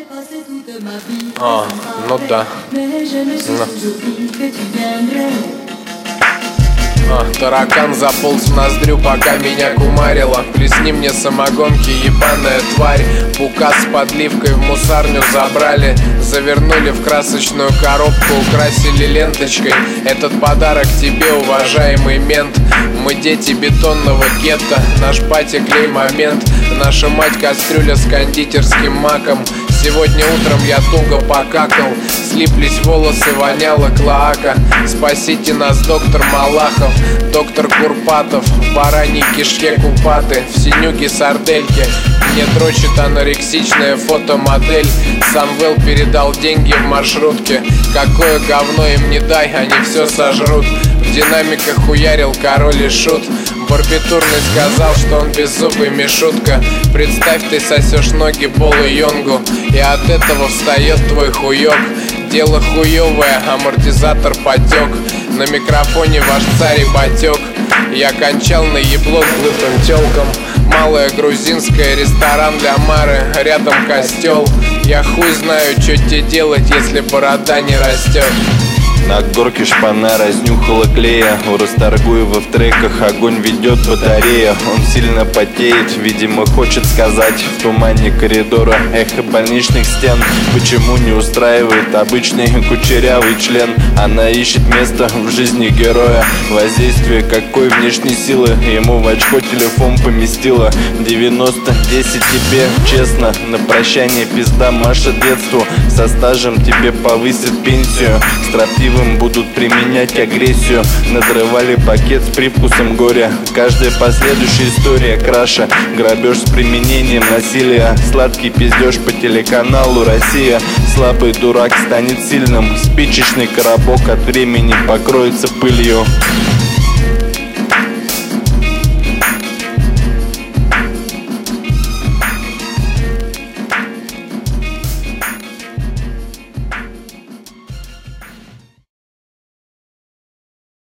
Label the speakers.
Speaker 1: Ну да. Таракан заполз в ноздрю, пока меня кумарило. Плесни мне самогонки, ебаная тварь. Пука с подливкой в мусарню забрали, завернули в красочную коробку, украсили ленточкой. Этот подарок тебе, уважаемый мент. Мы дети бетонного гетто, наш батя клей момент, наша мать кастрюля с кондитерским маком. Сегодня утром я туго покакал, слиплись волосы, воняла клоака. Спасите нас, доктор Малахов, доктор Курпатов. В бараньей кишке купаты, в синюге сардельки. Мне дрочит анорексичная фотомодель. Самвел передал деньги в маршрутке. Какое говно им не дай, они все сожрут. В динамиках хуярил король и шут. Барбитурный сказал, что он беззубый мишутка. Представь, ты сосешь ноги Болу Йонгу, и от этого встает твой хуёк. Дело хуёвое, амортизатор потек. На микрофоне ваш царь и батек. Я кончал на ебло с глупым тёлком. Малая грузинская, ресторан для Мары, рядом костёл. Я хуй знаю, что тебе делать, если борода не растет.
Speaker 2: На горке шпана разнюхала клея. У Расторгуева в треках огонь ведет батарея. Он сильно потеет, видимо хочет сказать. В тумане коридора эхо больничных стен. Почему не устраивает обычный кучерявый член? Она ищет место в жизни героя. Воздействие какой внешней силы ему в очко телефон поместила. 90-10 тебе честно. На прощание пизда Маша детству. Со стажем тебе повысит пенсию. Строптивый будут применять агрессию. Надрывали пакет с привкусом горя. Каждая последующая история краша. Грабеж с применением насилия. Сладкий пиздеж по телеканалу Россия. Слабый дурак станет сильным. Спичечный коробок от времени покроется пылью.